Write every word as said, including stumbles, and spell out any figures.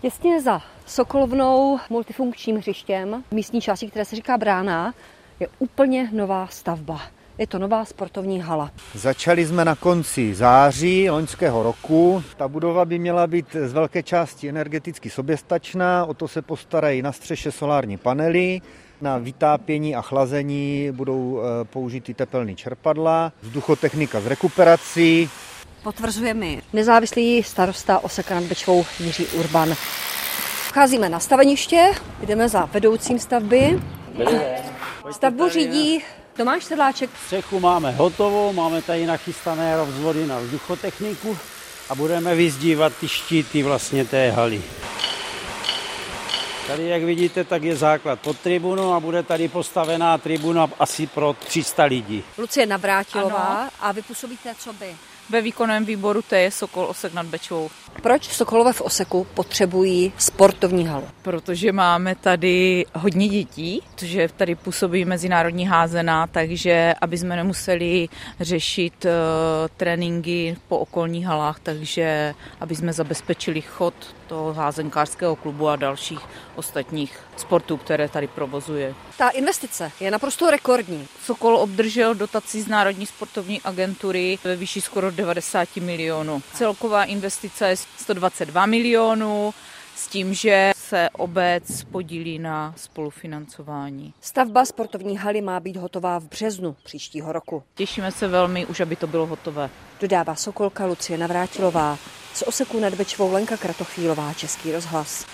Těsně za Sokolovnou multifunkčním hřištěm v místní části, které se říká Brána, je úplně nová stavba. Je to nová sportovní hala. Začali jsme na konci září loňského roku. Ta budova by měla být z velké části energeticky soběstačná, o to se postarají na střeše solární panely. Na vytápění a chlazení budou použity tepelný čerpadla, vzduchotechnika s rekuperací. Potvrzuje mi nezávislý starosta Oseka nad Bečvou Jiří Urban. Vcházíme na staveniště, jdeme za vedoucím stavby. Stavbu řídí Tomáš Sedláček. Střechu máme hotovou, máme tady nachystané rozvody na vzduchotechniku a budeme vyzdívat ty štíty vlastně té haly. Tady, jak vidíte, tak je základ pod tribunou a bude tady postavená tribuna asi pro tři sta lidí. Lucie Navrátilová, a vy působíte co by? Ve výkonném výboru T je Sokol Osek nad Bečvou. Proč Sokolové v Oseku potřebují sportovní halu? Protože máme tady hodně dětí, protože tady působí mezinárodní házená, takže aby jsme nemuseli řešit uh, tréninky po okolních halách, takže aby jsme zabezpečili chod toho házenkářského klubu a dalších ostatních sportů, které tady provozuje. Ta investice je naprosto rekordní. Sokol obdržel dotaci z Národní sportovní agentury ve výši skoro devadesát milionů. Celková investice je sto dvacet dva milionů, s tím, že se obec podílí na spolufinancování. Stavba sportovní haly má být hotová v březnu příštího roku. Těšíme se velmi, už aby to bylo hotové. Dodává Sokolka Lucie Navrátilová. Z Oseku nad Bečvou Lenka Kratochvílová, Český rozhlas.